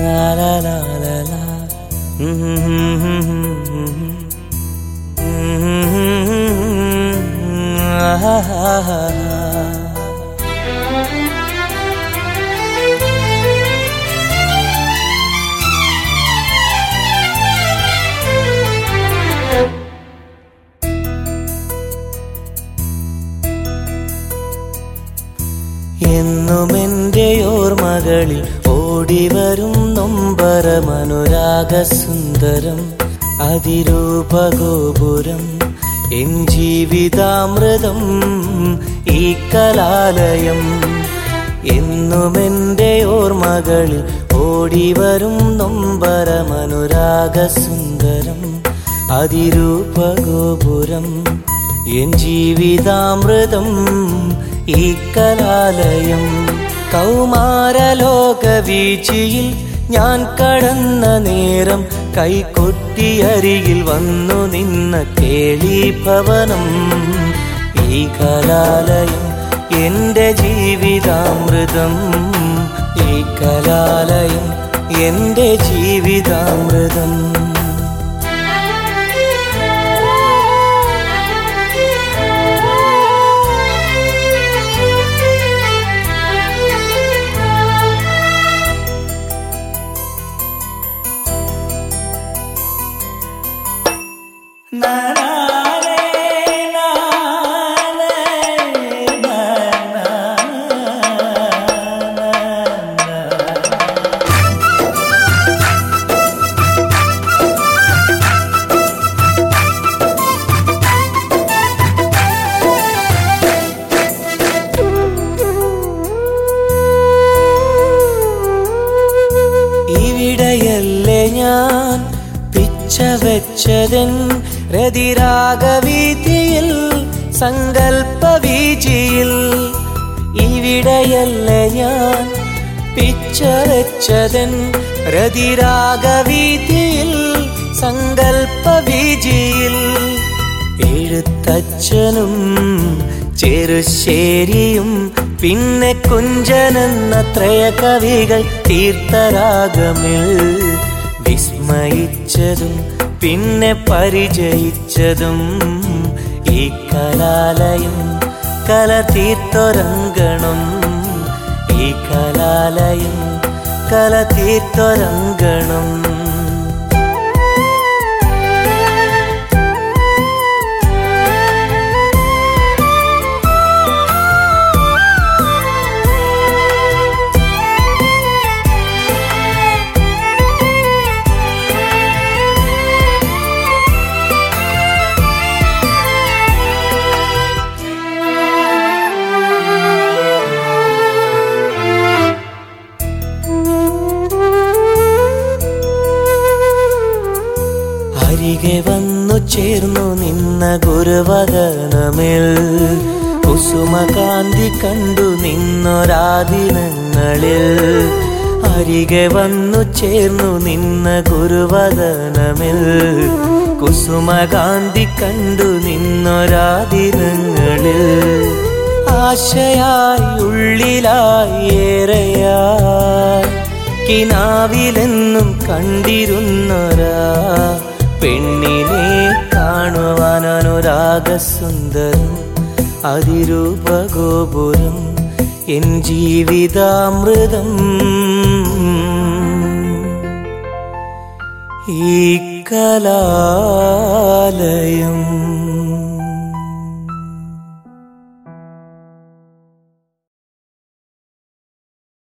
la la la la. എന്നും എൻ്റെ ഓർമ്മകളിൽ ഓടിവരും നൊമ്പരമനുരാഗസുന്ദരം അതിരൂപഗോപുരം എൻ ജീവിതാമൃതം ഈ കലാലയം. എന്നും എൻ്റെ ഓർമ്മകളിൽ ഓടിവരും നൊമ്പരമനുരാഗസുന്ദരം അതിരൂപഗോപുരം എൻ ജീവിതാമൃതം ഈ കലാലയം. കൗമാരലോകവീചിയിൽ ഞാൻ കടന്ന നേരം കൈകൊട്ടിയരികിൽ വന്നു നിന്ന കേളീഭവനം ഈ കലാലയം. എൻ്റെ ജീവിതാമൃതം ഈ കലാലയം, എൻ്റെ ജീവിതാമൃതം. ഇവിടെയല്ലേ ഞാൻ പിച്ച വെച്ചതൻ രതിരാഗവീതിയിൽ സങ്കൽപ്പവീചിയിൽ. ഇവിടെയല്ലേ ഞാൻ പിച്ച വെച്ചതൻ രതിരാഗവീതിയിൽ സങ്കൽപ്പവീചിയിൽ. എഴുത്തച്ഛനും ചെറുശ്ശേരിയും പിന്നെ കുഞ്ചനെന്ന ത്രയകവികൾ തീർത്ഥരാഗമിൽ വിസ്മയിച്ചതും പിന്നെ പരിചയിച്ചതും ഈ കലാലയം കല തീർത്തൊരങ്കണം. ഈ കലാലയം കല തീർത്തൊരങ്കണം. അരികെ വന്നു ചേർന്നു നിന്ന ഗുരുവദനമിൽ കുസുമകാന്തി കണ്ടു നിന്നൊരാദിനങ്ങളിൽ. അരികെ വന്നു ചേർന്നു നിന്ന ഗുരുവദനമിൽ കുസുമകാന്തി കണ്ടു നിന്നൊരാദിനങ്ങളിൽ. ആശയായി ഉള്ളിലായി ഏറെയായി കിനാവിലെന്നും കണ്ടിരുന്നൊരാ പെണ്ണിനെ കാണുവാൻ അനുരാഗസുന്ദരം അതിരൂപഗോപുരം എൻ ജീവിതാമൃതം ഈ കലാലയം.